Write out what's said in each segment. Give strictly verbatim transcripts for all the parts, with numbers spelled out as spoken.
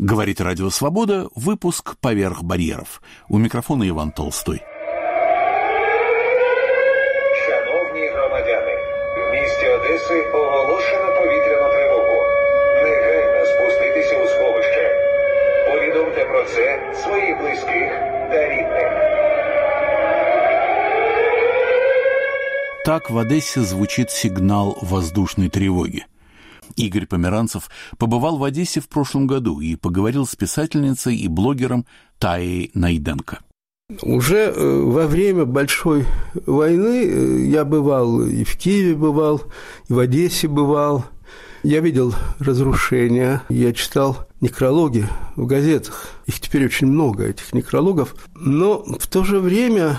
Говорит Радио Свобода, выпуск «Поверх бар'єрів». У мікрофона Іван Толстой. Шановні громадяни, в місті Одеси оголошено повітряну тривогу. Негайно спуститися у сховище. Повідомте про це своїх близьких та рідних. Так в Одессе звучит сигнал воздушной тревоги. Игорь Померанцев побывал в Одессе в прошлом году и поговорил с писательницей и блогером Таей Найденко. Уже во время Большой войны я бывал и в Киеве бывал, и в Одессе бывал. Я видел разрушения, я читал некрологи в газетах. Их теперь очень много, этих некрологов. Но в то же время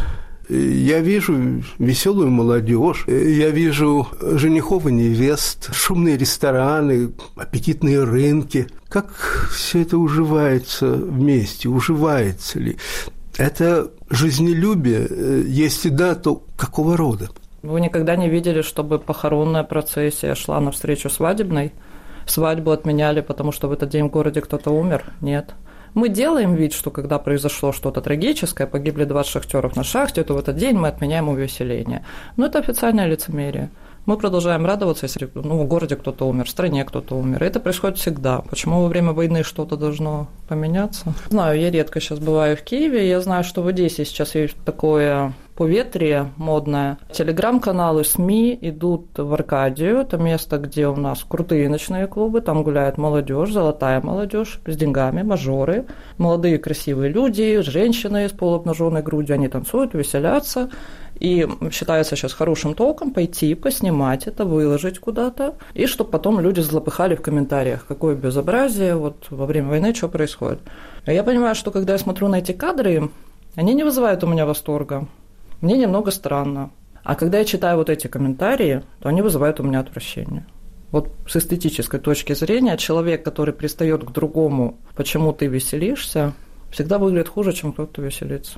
я вижу веселую молодежь, я вижу женихов и невест, шумные рестораны, аппетитные рынки. Как все это уживается вместе, уживается ли? Это жизнелюбие, если да, то какого рода? Вы никогда не видели, чтобы похоронная процессия шла навстречу свадебной? Свадьбу отменяли, потому что в этот день в городе кто-то умер? Нет. Мы делаем вид, что когда произошло что-то трагическое, погибли двадцать шахтеров на шахте, то в этот день мы отменяем увеселение. Но это официальное лицемерие. Мы продолжаем радоваться, если ну, в городе кто-то умер, в стране кто-то умер. И это происходит всегда. Почему во время войны что-то должно поменяться? Знаю, я редко сейчас бываю в Киеве. Я знаю, что в Одессе сейчас есть такое поветрие модное. Телеграм-каналы, СМИ идут в Аркадию. Это место, где у нас крутые ночные клубы. Там гуляет молодежь, золотая молодежь с деньгами, мажоры. Молодые красивые люди, женщины с полуобнаженной грудью. Они танцуют, веселятся. И считается сейчас хорошим толком пойти, поснимать это, выложить куда-то, и чтобы потом люди злопыхали в комментариях, какое безобразие, вот во время войны что происходит. А я понимаю, что когда я смотрю на эти кадры, они не вызывают у меня восторга. Мне немного странно. А когда я читаю вот эти комментарии, то они вызывают у меня отвращение. Вот с эстетической точки зрения человек, который пристает к другому, почему ты веселишься, всегда выглядит хуже, чем кто-то веселится.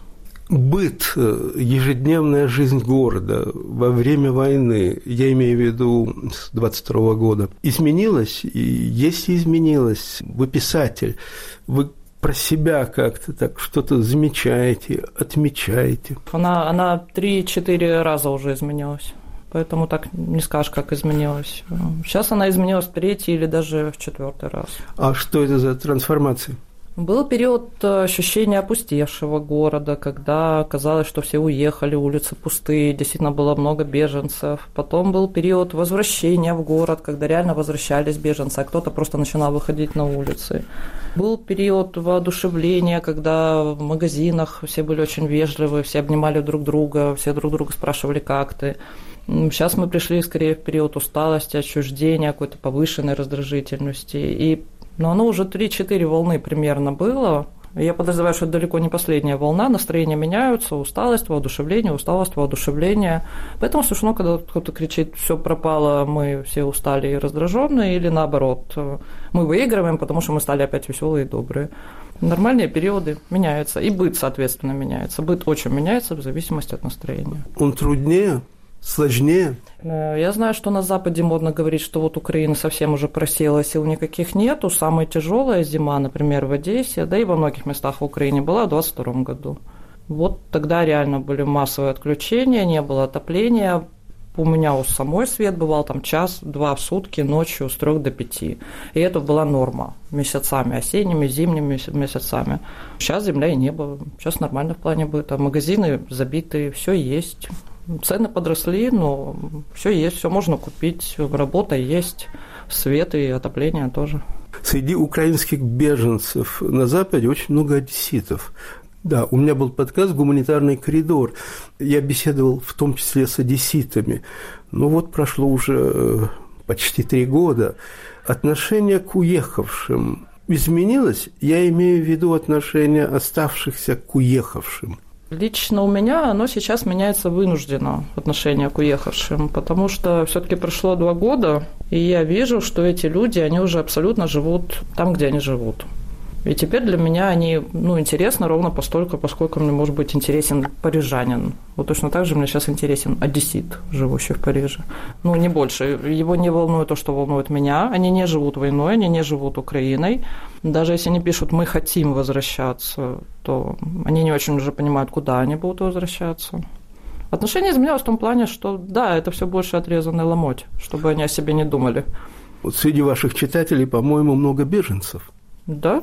Быт, ежедневная жизнь города во время войны, я имею в виду с двадцать второго года, изменилась? И если изменилась, вы писатель, вы про себя как-то так что-то замечаете, отмечаете? Она, она три-четыре раза уже изменилась, поэтому так не скажешь, как изменилась. Сейчас она изменилась в третий или даже в четвертый раз. А что это за трансформация? Был период ощущения опустевшего города, когда казалось, что все уехали, улицы пустые, действительно было много беженцев. Потом был период возвращения в город, когда реально возвращались беженцы, а кто-то просто начинал выходить на улицы. Был период воодушевления, когда в магазинах все были очень вежливы, все обнимали друг друга, все друг друга спрашивали, как ты. Сейчас мы пришли скорее в период усталости, отчуждения, какой-то повышенной раздражительности. И но оно уже три-четыре волны примерно было. Я подозреваю, что это далеко не последняя волна. Настроения меняются, усталость, воодушевление, усталость, воодушевление. Поэтому смешно, когда кто-то кричит, все пропало, мы все устали и раздраженные, или наоборот, мы выигрываем, потому что мы стали опять веселые и добрые. Нормальные периоды меняются, и быт, соответственно, меняется. Быт очень меняется в зависимости от настроения. Он труднее? Сложнее? Я знаю, что на Западе модно говорить, что вот Украина совсем уже просела, сил никаких нету. Самая тяжелая зима, например, в Одессе, да и во многих местах в Украине была в двадцать втором году. Вот тогда реально были массовые отключения, не было отопления. У меня у самой свет бывал там час-два в сутки, ночью с трех до пяти. И это была норма месяцами, осенними, зимними месяцами. Сейчас земля и небо, сейчас нормально в плане быта. Магазины забиты, все есть. Цены подросли, но все есть, все можно купить, работа есть, свет и отопление тоже. Среди украинских беженцев на Западе очень много одесситов. Да, у меня был подкаст «Гуманитарный коридор». Я беседовал в том числе с одесситами. Но вот прошло уже почти три года. Отношение к уехавшим изменилось? Я имею в виду отношение оставшихся к уехавшим. Лично у меня оно сейчас меняется вынужденно, отношение к уехавшим, потому что все-таки прошло два года, и я вижу, что эти люди, они уже абсолютно живут там, где они живут. И теперь для меня они, ну, интересны ровно постольку, поскольку мне может быть интересен парижанин. Вот точно так же мне сейчас интересен одессит, живущий в Париже. Ну, не больше. Его не волнует то, что волнует меня. Они не живут войной, они не живут Украиной. Даже если они пишут «мы хотим возвращаться», то они не очень уже понимают, куда они будут возвращаться. Отношение изменилось в том плане, что да, это все больше отрезанный ломоть, чтобы они о себе не думали. Вот среди ваших читателей, по-моему, много беженцев. Да.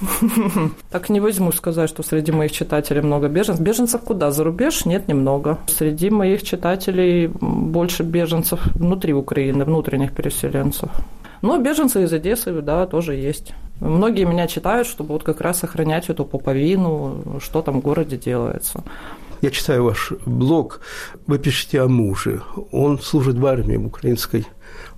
Так не возьму сказать, что среди моих читателей много беженцев. Беженцев куда? За рубеж? Нет, немного. Среди моих читателей больше беженцев внутри Украины, внутренних переселенцев. Но беженцы из Одессы, да, тоже есть. Многие меня читают, чтобы вот как раз сохранять эту пуповину, что там в городе делается. Я читаю ваш блог, вы пишете о муже. Он служит в армии украинской,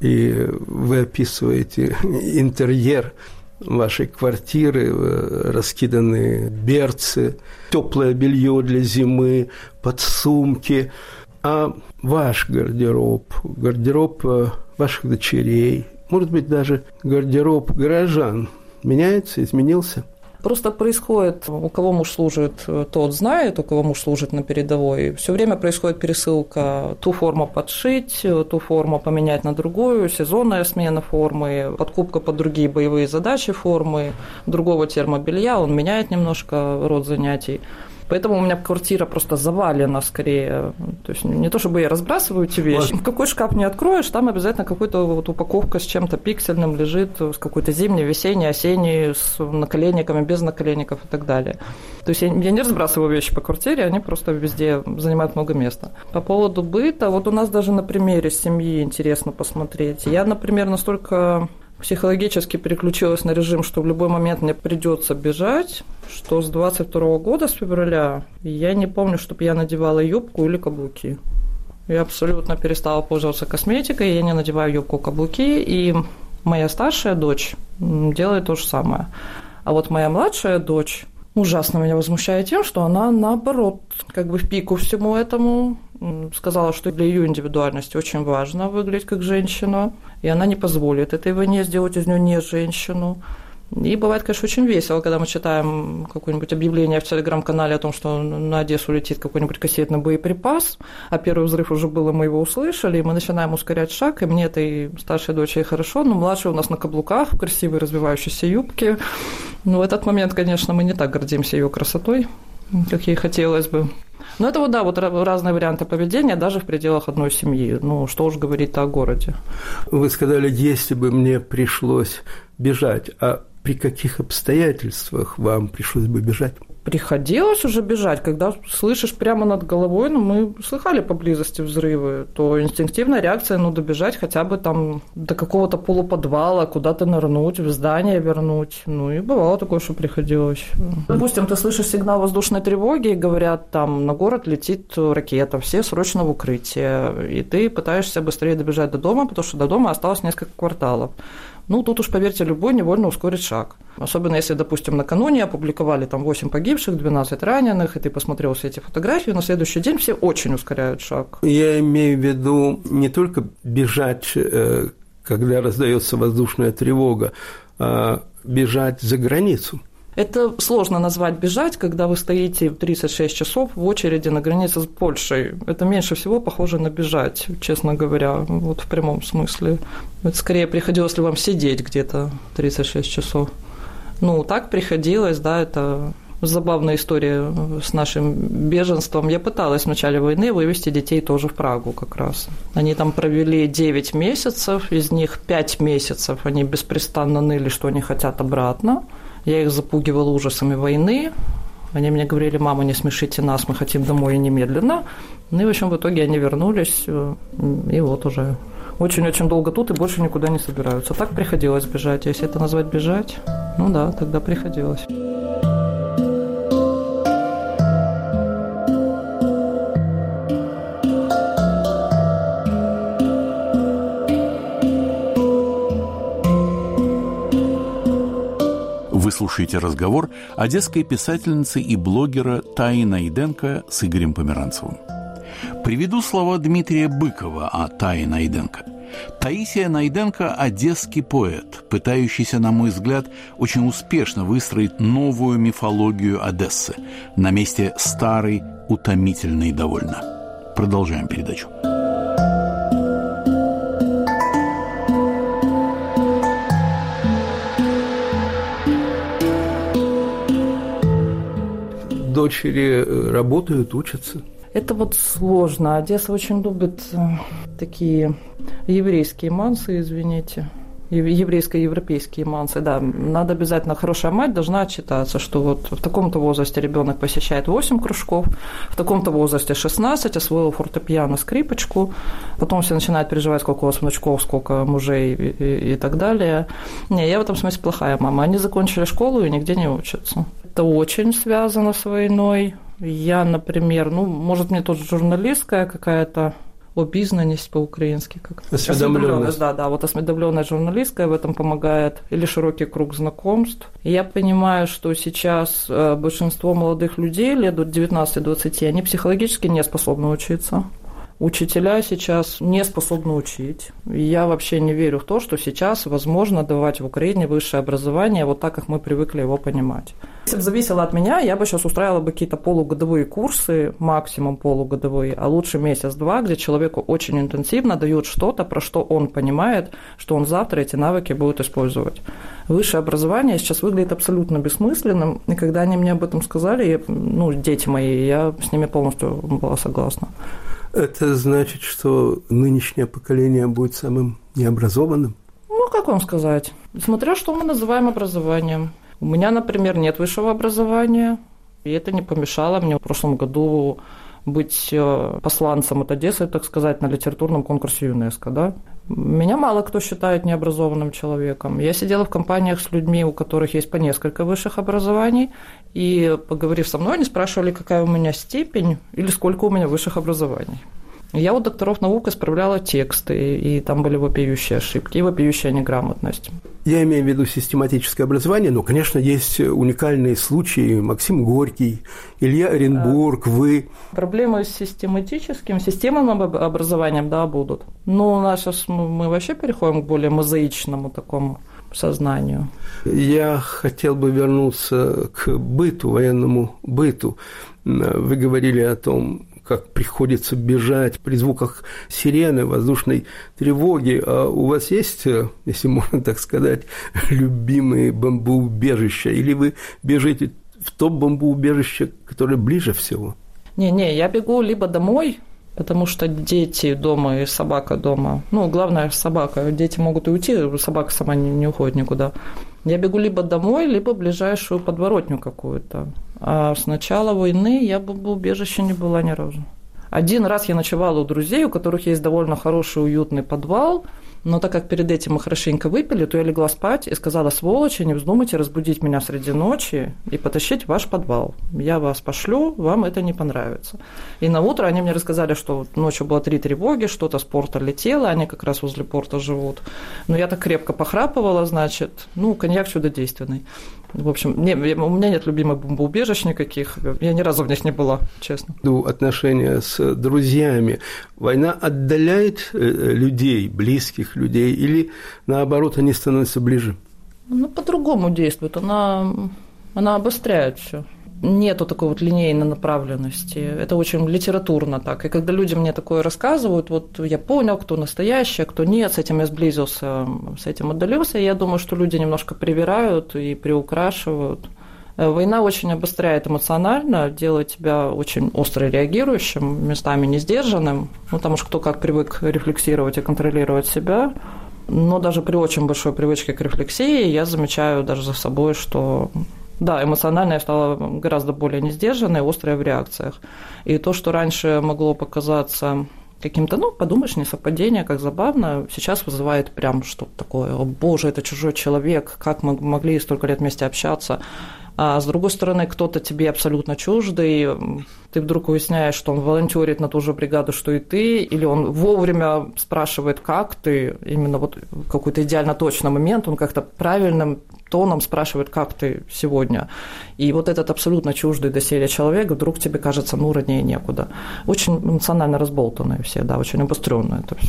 и вы описываете интерьер вашей квартиры, раскиданные берцы, теплое белье для зимы, подсумки. А ваш гардероб, гардероб ваших дочерей, может быть, даже гардероб горожан меняется, изменился? Просто происходит, у кого муж служит, тот знает, у кого муж служит на передовой. Все время происходит пересылка, ту форму подшить, ту форму поменять на другую, сезонная смена формы, подкупка под другие боевые задачи формы, другого термобелья, он меняет немножко род занятий. Поэтому у меня квартира просто завалена скорее. То есть не то, чтобы я разбрасываю эти вещи. Вот. Какой шкаф не откроешь, там обязательно какая-то вот упаковка с чем-то пиксельным лежит, с какой-то зимней, весенней, осенней, с наколенниками, без наколенников и так далее. То есть я, я не разбрасываю вещи по квартире, они просто везде занимают много места. По поводу быта, вот у нас даже на примере семьи интересно посмотреть. Я, например, настолько психологически переключилась на режим, что в любой момент мне придется бежать, что с двадцать второго года, с февраля, я не помню, чтобы я надевала юбку или каблуки. Я абсолютно перестала пользоваться косметикой, я не надеваю юбку, каблуки, и моя старшая дочь делает то же самое. А вот моя младшая дочь ужасно меня возмущает тем, что она, наоборот, как бы в пику всему этому сказала, что для ее индивидуальности очень важно выглядеть как женщина, и она не позволит этой войне сделать из нее не женщину. И бывает, конечно, очень весело, когда мы читаем какое-нибудь объявление в телеграм-канале о том, что на Одессу летит какой-нибудь кассетный боеприпас, а первый взрыв уже был, и мы его услышали, и мы начинаем ускорять шаг, и мне этой старшей дочери хорошо, но младшая у нас на каблуках, в красивой развивающейся юбке. Но в этот момент, конечно, мы не так гордимся ее красотой, как ей хотелось бы. Но это вот, да, вот разные варианты поведения даже в пределах одной семьи. Ну, что уж говорить-то о городе. Вы сказали, если бы мне пришлось бежать, а при каких обстоятельствах вам пришлось бы бежать? Приходилось уже бежать, когда слышишь прямо над головой, ну, мы слыхали поблизости взрывы, то инстинктивная реакция, ну, добежать хотя бы там до какого-то полуподвала, куда-то нырнуть, в здание вернуть. Ну, и бывало такое, что приходилось. Допустим, ты слышишь сигнал воздушной тревоги, и говорят, там, на город летит ракета, все срочно в укрытие, и ты пытаешься быстрее добежать до дома, потому что до дома осталось несколько кварталов. Ну, тут уж, поверьте, любой невольно ускорит шаг. Особенно если, допустим, накануне опубликовали там восемь погибших, двенадцать раненых, и ты посмотрел все эти фотографии, на следующий день все очень ускоряют шаг. Я имею в виду не только бежать, когда раздается воздушная тревога, а бежать за границу. Это сложно назвать бежать, когда вы стоите тридцать шесть часов в очереди на границе с Польшей. Это меньше всего похоже на бежать, честно говоря, вот в прямом смысле. Это скорее приходилось ли вам сидеть где-то тридцать шесть часов. Ну, так приходилось, да, это забавная история с нашим беженством. Я пыталась в начале войны вывести детей тоже в Прагу как раз. Они там провели девять месяцев, из них пять месяцев они беспрестанно ныли, что они хотят обратно. Я их запугивала ужасами войны. Они мне говорили, мама, не смешите нас, мы хотим домой и немедленно. Ну и, в общем, в итоге они вернулись, и вот уже очень-очень долго тут и больше никуда не собираются. Так приходилось бежать. Если это назвать бежать, ну да, тогда приходилось. Вы слушаете разговор одесской писательницы и блогера Таи Найденко с Игорем Померанцевым. Приведу слова Дмитрия Быкова о Тае Найденко. Таисия Найденко – одесский поэт, пытающийся, на мой взгляд, очень успешно выстроить новую мифологию Одессы на месте старой, утомительной довольно. Продолжаем передачу. Дочери работают, учатся. Это вот сложно. Одесса очень любит такие еврейские мансы, извините. Еврейско-европейские мансы, да. Надо обязательно, хорошая мать должна отчитаться, что вот в таком-то возрасте ребенок посещает восемь кружков, в таком-то возрасте шестнадцать, освоил фортепиано, скрипочку, потом все начинают переживать, сколько у вас внучков, сколько мужей и, и, и так далее. Не, я в этом смысле плохая мама. Они закончили школу и нигде не учатся. Это очень связано с войной. Я, например, ну, может, мне тоже журналистская какая-то обизнаность по-украински. Как? Осведомленность. Да, да, вот осведомленность журналистская в этом помогает, или широкий круг знакомств. Я понимаю, что сейчас большинство молодых людей лет до девятнадцати-двадцати, они психологически не способны учиться. Учителя сейчас не способны учить. Я вообще не верю в то, что сейчас возможно давать в Украине высшее образование вот так, как мы привыкли его понимать. Если бы зависело от меня, я бы сейчас устраивала бы какие-то полугодовые курсы, максимум полугодовые, а лучше месяц-два, где человеку очень интенсивно дают что-то, про что он понимает, что он завтра эти навыки будет использовать. Высшее образование сейчас выглядит абсолютно бессмысленным, и когда они мне об этом сказали, я, ну, дети мои, я с ними полностью была согласна. Это значит, что нынешнее поколение будет самым необразованным? Ну, как вам сказать? Смотря что мы называем образованием. У меня, например, нет высшего образования, и это не помешало мне в прошлом году быть посланцем от Одессы, так сказать, на литературном конкурсе ЮНЕСКО, да? Меня мало кто считает необразованным человеком. Я сидела в компаниях с людьми, у которых есть по несколько высших образований, и, поговорив со мной, они спрашивали, какая у меня степень или сколько у меня высших образований. Я у докторов наук исправляла тексты, и там были вопиющие ошибки и вопиющая неграмотность. Я имею в виду систематическое образование, но, конечно, есть уникальные случаи. Максим Горький, Илья Оренбург, вы. Проблемы с систематическим, системным образованием, да, будут. Но у нас сейчас мы вообще переходим к более мозаичному такому сознанию. Я хотел бы вернуться к быту, военному быту. Вы говорили о том, как приходится бежать при звуках сирены, воздушной тревоги. А у вас есть, если можно так сказать, любимые бомбоубежища? Или вы бежите в то бомбоубежище, которое ближе всего? Не-не, я бегу либо домой, потому что дети дома и собака дома. Ну, главное, собака. Дети могут и уйти, собака сама не, не уходит никуда. Я бегу либо домой, либо в ближайшую подворотню какую-то. А с начала войны я бы в убежище не была ни разу. Один раз я ночевала у друзей, у которых есть довольно хороший, уютный подвал, но так как перед этим мы хорошенько выпили, то я легла спать и сказала: сволочи, не вздумайте разбудить меня среди ночи и потащить в ваш подвал. Я вас пошлю, вам это не понравится. И на утро они мне рассказали, что ночью было три тревоги, что-то с порта летело, они как раз возле порта живут. Но я так крепко похрапывала, значит, ну, коньяк чудодейственный. В общем, не, у меня нет любимых бомбоубежищ никаких, я ни разу в них не была, честно. Отношения с друзьями. Война отдаляет людей, близких людей, или, наоборот, они становятся ближе? Ну, по-другому действует, она, она обостряет все. Нету такой вот линейной направленности, это очень литературно так. И когда люди мне такое рассказывают, вот я понял, кто настоящий, а кто нет, с этим я сблизился, с этим отдалился, и я думаю, что люди немножко привирают и приукрашивают. Война очень обостряет эмоционально, делает тебя очень остро реагирующим, местами не сдержанным, ну, потому что кто как привык рефлексировать и контролировать себя. Но даже при очень большой привычке к рефлексии я замечаю даже за собой, что да, эмоционально я стала гораздо более несдержанной, острой в реакциях. И то, что раньше могло показаться каким-то, ну, подумаешь, несовпадение, как забавно, сейчас вызывает прям что-то такое: о боже, это чужой человек, как мы могли столько лет вместе общаться. А с другой стороны, кто-то тебе абсолютно чуждый, ты вдруг выясняешь, что он волонтерит на ту же бригаду, что и ты, или он вовремя спрашивает, как ты, именно вот в какой-то идеально точный момент, он как-то правильным тоном спрашивает, как ты сегодня. И вот этот абсолютно чуждый доселе человек вдруг тебе кажется, ну, роднее некуда. Очень эмоционально разболтанные все, да, очень обострённое это все.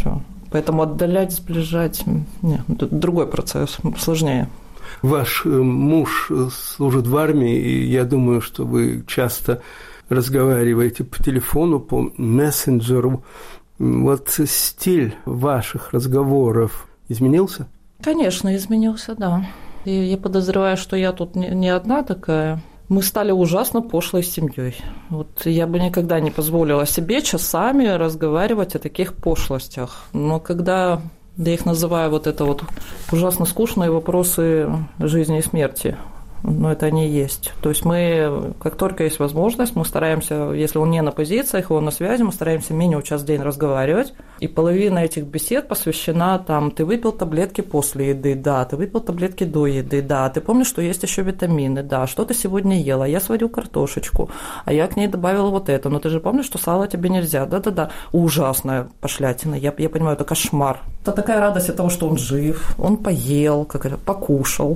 Поэтому отдалять, сближать – нет, тут другой процесс, сложнее. Ваш муж служит в армии, и я думаю, что вы часто разговариваете по телефону, по мессенджеру. Вот стиль ваших разговоров изменился? Конечно, изменился, да. И я подозреваю, что я тут не одна такая. Мы стали ужасно пошлой семьей. Вот я бы никогда не позволила себе часами разговаривать о таких пошлостях. Но когда я их называю вот это вот ужасно скучные вопросы жизни и смерти, но это они и есть. То есть мы, как только есть возможность, мы стараемся, если он не на позициях, он на связи, мы стараемся минимум час в день разговаривать. И половина этих бесед посвящена там, ты выпил таблетки после еды, да, ты выпил таблетки до еды, да, ты помнишь, что есть еще витамины, да, что ты сегодня ела, я сварил картошечку, а я к ней добавила вот это, но ты же помнишь, что сало тебе нельзя, да-да-да, ужасная пошлятина, я, я понимаю, это кошмар. Это такая радость от того, что он жив, он поел, как это, покушал.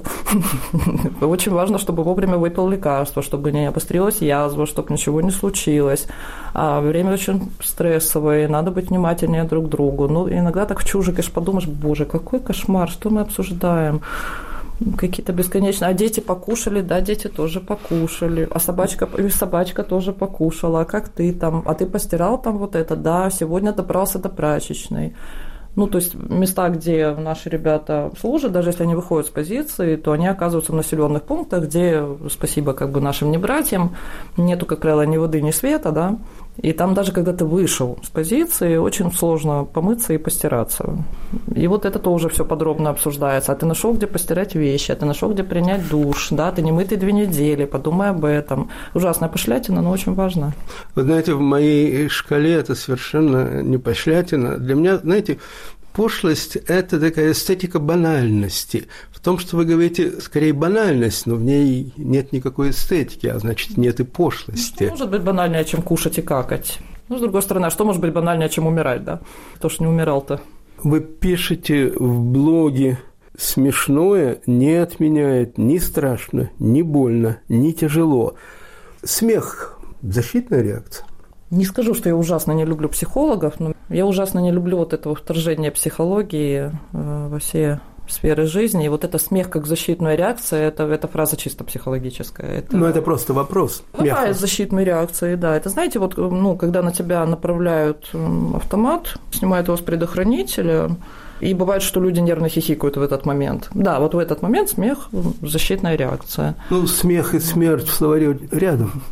Очень важно, чтобы вовремя выпил лекарство, чтобы не обострилась язва, чтобы ничего не случилось. А время очень стрессовое, надо быть внимательнее друг к другу. Ну, иногда так в чужих, конечно, подумаешь, боже, какой кошмар, что мы обсуждаем? Какие-то бесконечные. А дети покушали, да, дети тоже покушали. А собачка, и собачка тоже покушала. А как ты там? А ты постирал там вот это? Да, сегодня добрался до прачечной. Ну, то есть места, где наши ребята служат, даже если они выходят с позиции, то они оказываются в населенных пунктах, где, спасибо как бы нашим небратьям, нету, как правило, ни воды, ни света, да. И там даже когда ты вышел с позиции, очень сложно помыться и постираться. И вот это тоже все подробно обсуждается. А ты нашел, где постирать вещи, а ты нашел, где принять душ, да, ты не мытый две недели, подумай об этом. Ужасная пошлятина, но очень важна. Вы знаете, в моей шкале это совершенно не пошлятина. Для меня, знаете, пошлость – это такая эстетика банальности. В том, что вы говорите, скорее банальность, но в ней нет никакой эстетики, а значит, нет и пошлости. Ну, что может быть банальнее, чем кушать и какать? Ну, с другой стороны, а что может быть банальнее, чем умирать, да? Кто ж не умирал-то? Вы пишете в блоге: смешное не отменяет ни страшно, ни больно, ни тяжело. Смех – защитная реакция? Не скажу, что я ужасно не люблю психологов, но я ужасно не люблю вот этого вторжения психологии во все сферы жизни. И вот это смех как защитная реакция, это, это фраза чисто психологическая. Это... Ну, это просто вопрос. Бывает защитной реакции, да. Это, знаете, вот, ну, когда на тебя направляют автомат, снимают его с предохранителя, и бывает, что люди нервно хихикают в этот момент. Да, вот в этот момент смех – защитная реакция. Ну, смех и смерть в словаре рядом.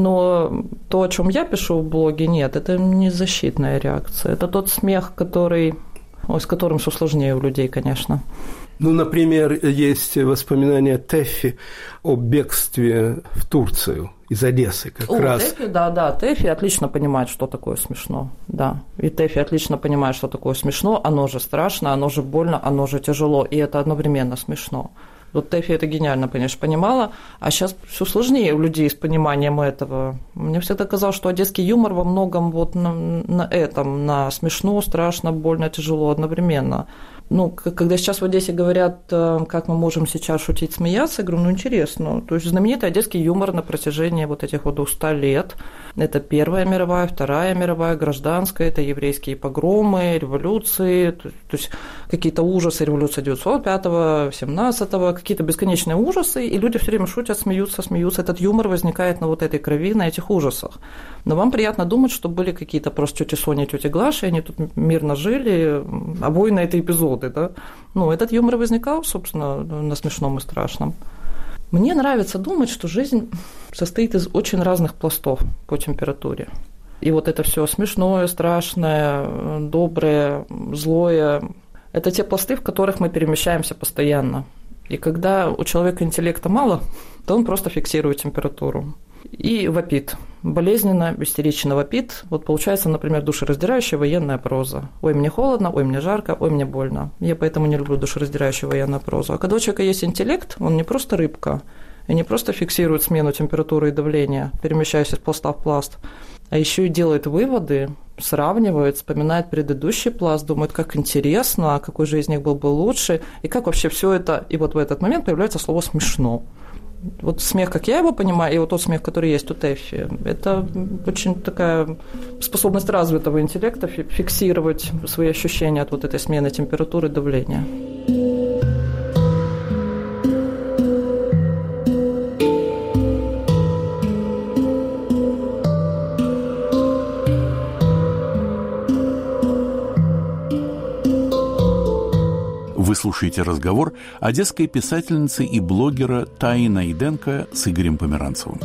Но то, о чем я пишу в блоге, нет, это не защитная реакция. Это тот смех, который, ой, с которым все сложнее у людей, конечно. Ну, например, есть воспоминания Тэффи о бегстве в Турцию из Одессы как о, раз. Тэффи, да, да, Тэффи отлично понимает, что такое смешно, да. И Тэффи отлично понимает, что такое смешно, оно же страшно, оно же больно, оно же тяжело, и это одновременно смешно. Вот Тэффи это гениально, конечно, понимала, а сейчас все сложнее у людей с пониманием этого. Мне всегда казалось, что одесский юмор во многом вот на, на этом, на смешно, страшно, больно, тяжело одновременно. Ну, когда сейчас в Одессе говорят, как мы можем сейчас шутить, смеяться, я говорю, ну, интересно. То есть знаменитый одесский юмор на протяжении вот этих вот двухсот лет. Это Первая мировая, Вторая мировая, гражданская, это еврейские погромы, революции, то, то есть какие-то ужасы революции девятьсот пятого, семнадцатого, какие-то бесконечные ужасы, и люди все время шутят, смеются, смеются. Этот юмор возникает на вот этой крови, на этих ужасах. Но вам приятно думать, что были какие-то просто тетя Соня и тетя Глаша, и они тут мирно жили, обои это эпизоды, да. Ну, этот юмор возникал, собственно, на смешном и страшном. Мне нравится думать, что жизнь состоит из очень разных пластов по температуре. И вот это все смешное, страшное, доброе, злое – это те пласты, в которых мы перемещаемся постоянно. И когда у человека интеллекта мало, то он просто фиксирует температуру и вопит. Болезненно, истерично вопит. Вот получается, например, душераздирающая военная проза. Ой, мне холодно, ой, мне жарко, ой, мне больно. Я поэтому не люблю душераздирающую военную прозу. А когда у человека есть интеллект, он не просто рыбка, и не просто фиксирует смену температуры и давления, перемещаясь из пласта в пласт, а еще и делает выводы, сравнивает, вспоминает предыдущий пласт, думает, как интересно, а какой же из них был бы лучше, и как вообще все это. И вот в этот момент появляется слово «смешно». Вот смех, как я его понимаю, и вот тот смех, который есть у Тэффи, это очень такая способность развитого интеллекта фиксировать свои ощущения от вот этой смены температуры и давления. Вы слушаете разговор одесской писательницы и блогера Таи Найденко с Игорем Померанцевым.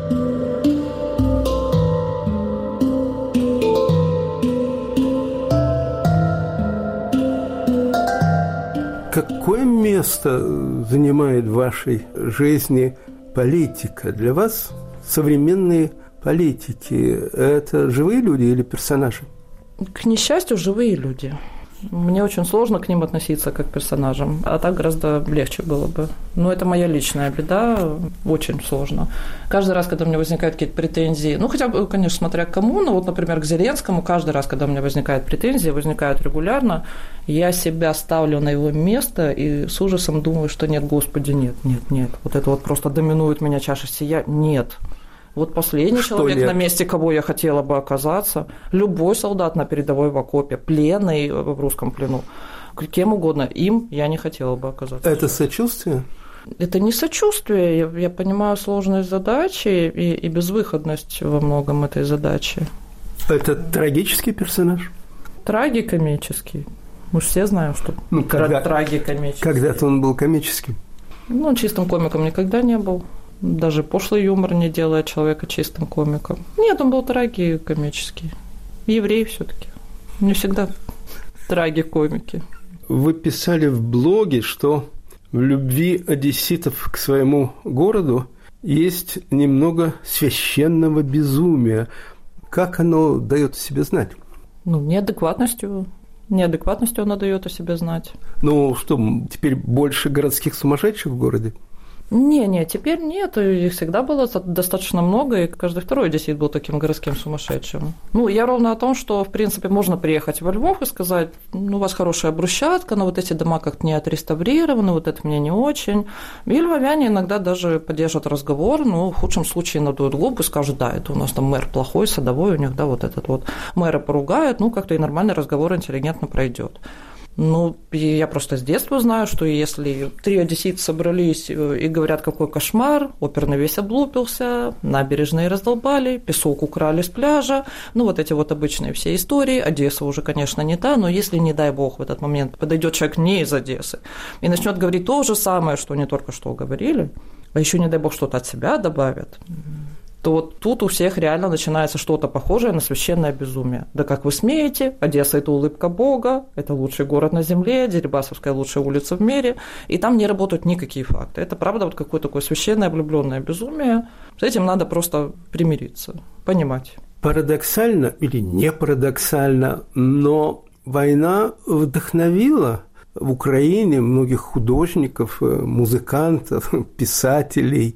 Какое место занимает в вашей жизни политика? Для вас современные политики – это живые люди или персонажи? К несчастью, живые люди. Мне очень сложно к ним относиться как к персонажам, а так гораздо легче было бы. Но это моя личная беда, очень сложно. Каждый раз, когда у меня возникают какие-то претензии, ну, хотя бы, конечно, смотря к кому, но вот, например, к Зеленскому, каждый раз, когда у меня возникают претензии, возникают регулярно, я себя ставлю на его место и с ужасом думаю, что нет, Господи, нет, нет, нет. Вот это вот просто доминует меня чаша сия. Нет. Вот последний что человек нет? На месте, кого я хотела бы оказаться, любой солдат на передовой в окопе, пленный в русском плену, кем угодно, им я не хотела бы оказаться. Это сочувствие? Это не сочувствие, я, я понимаю сложность задачи и, и безвыходность во многом этой задачи. Это трагический персонаж? Трагикомический. Мы же все знаем, что ну, когда, трагикомический. Когда-то он был комическим. Ну, чистым комиком никогда не был. Даже пошлый юмор не делает человека чистым комиком. Нет, он был трагикомический. Еврей все-таки. Не всегда трагикомики. Вы писали в блоге, что в любви одесситов к своему городу есть немного священного безумия. Как оно дает о себе знать? Ну, неадекватностью. Неадекватностью оно дает о себе знать. Ну, что, теперь больше городских сумасшедших в городе? Не, не, теперь нет, их всегда было достаточно много, и каждый второй одессит был таким городским сумасшедшим. Ну, я ровно о том, что, в принципе, можно приехать во Львов и сказать, ну, у вас хорошая брусчатка, но вот эти дома как-то не отреставрированы, вот это мне не очень. И львовяне иногда даже поддержат разговор, но в худшем случае надуют губы и скажут, да, это у нас там мэр плохой, садовой, у них, да, вот этот вот мэра поругают, ну, как-то и нормальный разговор интеллигентно пройдет. Ну, я просто с детства знаю, что если три одессита собрались и говорят, какой кошмар, оперный весь облупился, набережные раздолбали, песок украли с пляжа, ну, вот эти вот обычные все истории. Одесса уже, конечно, не та, но если, не дай бог, в этот момент подойдет человек не из Одессы и начнет говорить то же самое, что они только что говорили, а еще, не дай бог, что-то от себя добавят, то вот тут у всех реально начинается что-то похожее на священное безумие. Да как вы смеете? Одесса – это улыбка Бога, это лучший город на земле, Дерибасовская – лучшая улица в мире, и там не работают никакие факты. Это правда вот какое-то такое священное влюбленное безумие. С этим надо просто примириться, понимать. Парадоксально или не парадоксально, но война вдохновила в Украине многих художников, музыкантов, писателей,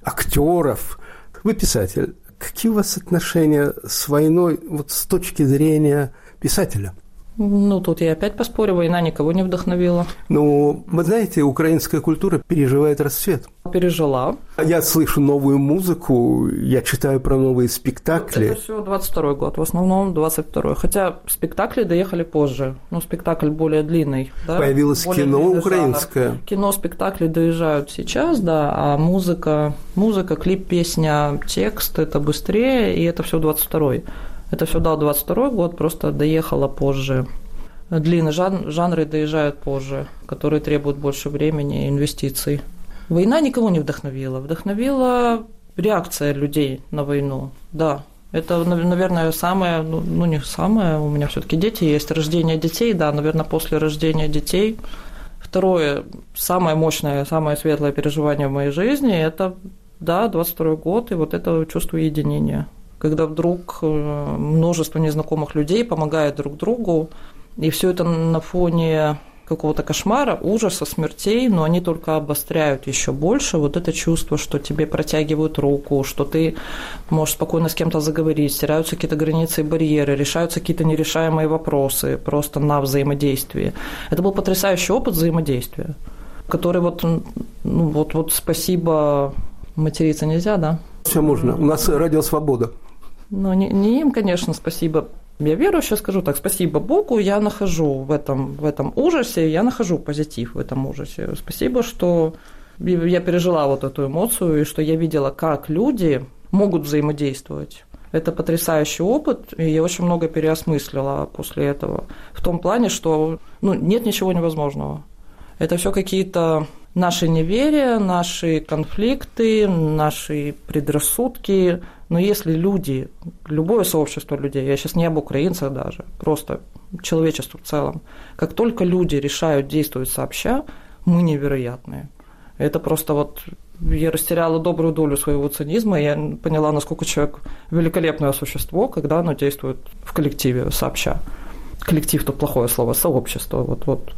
актеров. Вы писатель. Какие у вас отношения с войной вот с точки зрения писателя? Ну, тут я опять поспорю, война никого не вдохновила. Ну, вы знаете, украинская культура переживает расцвет. Пережила. Я слышу новую музыку, я читаю про новые спектакли. Это все двадцать второй год, в основном двадцать второй. Хотя спектакли доехали позже. Ну, спектакль более длинный. Да? Появилось более кино украинское. Жанр. Кино, спектакли доезжают сейчас, да, а музыка, музыка, клип, песня, текст – это быстрее, и это все двадцать второй. Это все дал двадцать второй год, просто доехало позже. Длинные жан- жанры доезжают позже, которые требуют больше времени и инвестиций. Война никого не вдохновила. Вдохновила реакция людей на войну. Да, это, наверное, самое, ну, ну не самое, у меня все-таки дети есть, рождение детей, да, наверное, после рождения детей. Второе, самое мощное, самое светлое переживание в моей жизни – это, да, двадцать второй год и вот это чувство единения. Когда вдруг множество незнакомых людей помогает друг другу, и все это на фоне какого-то кошмара, ужаса, смертей, но они только обостряют еще больше вот это чувство, что тебе протягивают руку, что ты можешь спокойно с кем-то заговорить, стираются какие-то границы и барьеры, решаются какие-то нерешаемые вопросы просто на взаимодействии. Это был потрясающий опыт взаимодействия. который вот, ну, вот, вот спасибо, материться нельзя, да? Все можно. У нас радио «Свобода». Ну, не, не им, конечно, спасибо. Я верующая, скажу так, спасибо Богу, я нахожу в этом, в этом ужасе, я нахожу позитив в этом ужасе. Спасибо, что я пережила вот эту эмоцию, и что я видела, как люди могут взаимодействовать. Это потрясающий опыт, и я очень много переосмыслила после этого. В том плане, что ну, нет ничего невозможного. Это все какие-то наши неверия, наши конфликты, наши предрассудки. Но если люди, любое сообщество людей, я сейчас не об украинцах даже, просто человечество в целом, как только люди решают действовать сообща, мы невероятные. Это просто вот... Я растеряла добрую долю своего цинизма, и я поняла, насколько человек великолепное существо, когда оно действует в коллективе, сообща. Коллектив – то плохое слово, сообщество. Вот, вот.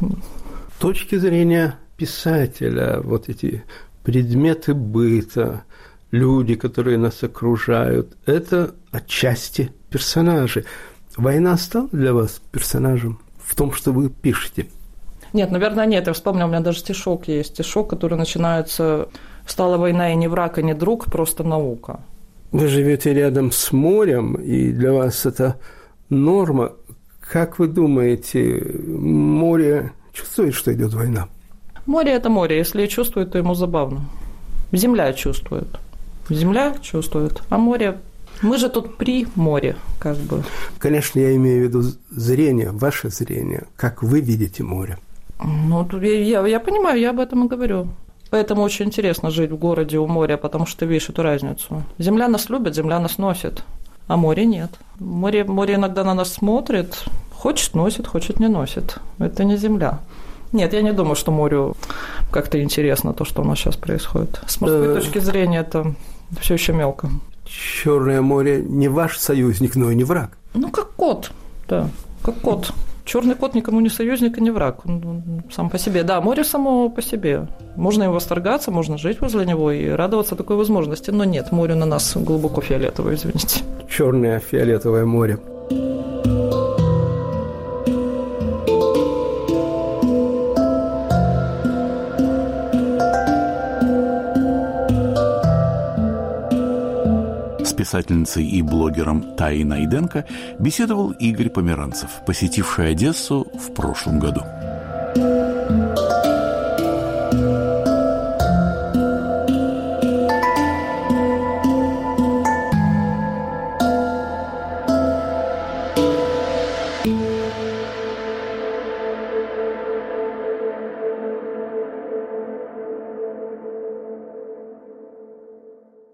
С точки зрения писателя, вот эти предметы быта, люди, которые нас окружают, это отчасти персонажи. Война стала для вас персонажем в том, что вы пишете? Нет, наверное, нет. Я вспомнила, у меня даже стишок есть. Стишок, который начинается «Стала война и не враг, и не друг, просто наука». Вы живете рядом с морем, и для вас это норма. Как вы думаете, море чувствует, что идет война? Море – это море. Если чувствует, то ему забавно. Земля чувствует. Земля чувствует, а море... Мы же тут при море, как бы. Конечно, я имею в виду зрение, ваше зрение. Как вы видите море? Ну, я, я понимаю, я об этом и говорю. Поэтому очень интересно жить в городе у моря, потому что ты видишь эту разницу. Земля нас любит, земля нас носит, а море нет. Море, море иногда на нас смотрит, хочет носит, хочет не носит. Это не земля. Нет, я не думаю, что морю как-то интересно то, что у нас сейчас происходит. С морской точки зрения это все еще мелко. Черное море не ваш союзник, но и не враг. Ну, как кот, да, как кот. Черный кот никому не союзник и не враг, он сам по себе. Да, море само по себе. Можно им восторгаться, можно жить возле него и радоваться такой возможности. Но нет, море на нас глубоко фиолетовое, извините. Черное фиолетовое море. С писательницей и блогером Таей Найденко беседовал Игорь Померанцев, посетивший Одессу в прошлом году.